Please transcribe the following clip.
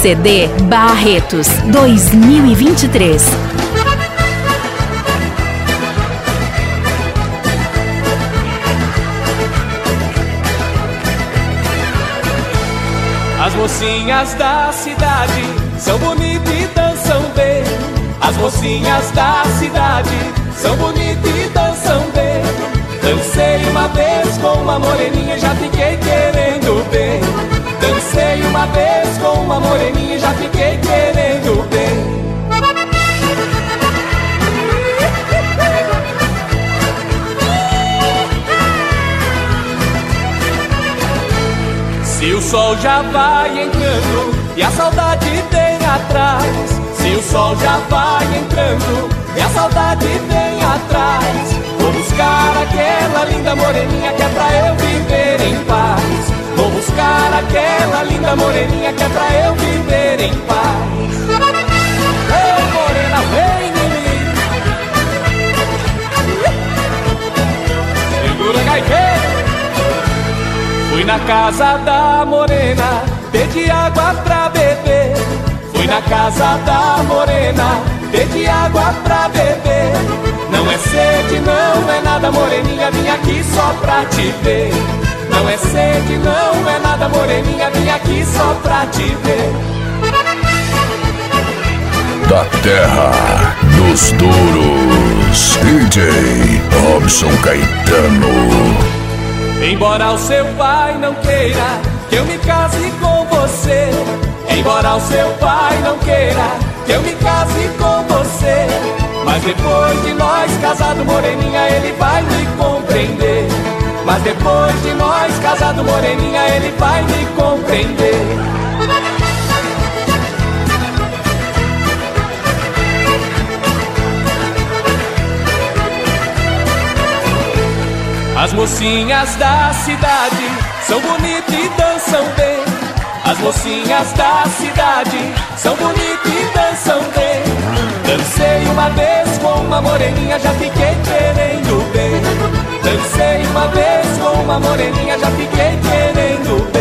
CD Barretos 2023. As mocinhas da cidade são bonitas e dançam bem. As mocinhas da cidade são bonitas e dançam bem. Dancei uma vez com uma moreninha e já fiquei querendo bem. Dancei uma vez com uma moreninha e já fiquei querendo bem. Se o sol já vai entrando e a saudade vem atrás, se o sol já vai entrando e a saudade vem atrás, vou buscar aquela linda moreninha que é pra eu viver em paz. Vou buscar aquela linda moreninha que é pra eu viver em paz. Ei, morena, vem em mim. Segura, gaiteiro. Fui na casa da morena, pedi água pra beber. Fui na casa da morena, pedi água pra beber. Não é sede, não é nada, moreninha, vim aqui só pra te ver. Não é sede, não é nada, moreninha, vim aqui só pra te ver. Da terra dos duros, DJ Robson Caetano. Embora o seu pai não queira que eu me case com você, embora o seu pai não queira que eu me case com você, mas depois de nós casado, moreninha, ele vai me compreender. Mas depois de nós casado, moreninha, ele vai me compreender. As mocinhas da cidade são bonitas e dançam bem. As mocinhas da cidade são bonitas e dançam bem. Dancei uma vez com uma moreninha, já fiquei querendo bem. Dancei uma vez com uma moreninha, já fiquei querendo bem.